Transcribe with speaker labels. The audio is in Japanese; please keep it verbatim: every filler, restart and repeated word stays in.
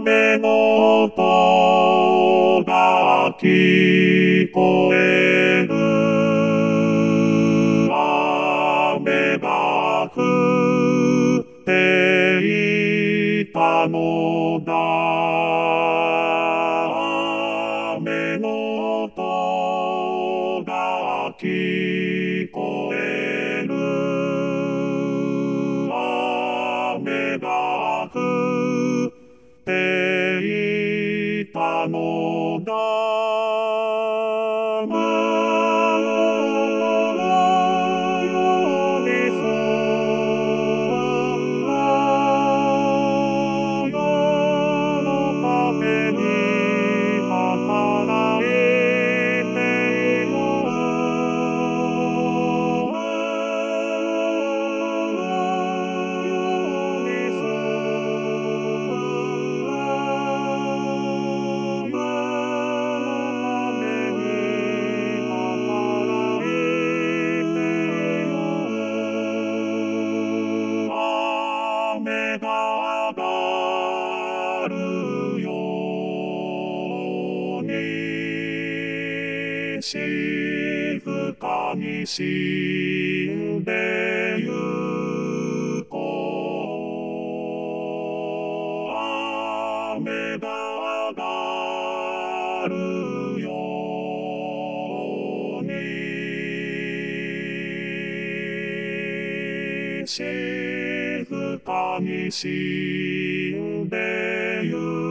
Speaker 1: 雨の音が聞こえる。雨が降っていたのだ。雨の音が聞こえる。雨が降っていたのだ。雨が上がるように静かに死んでゆこう。雨が上がるように静かに死んでゆ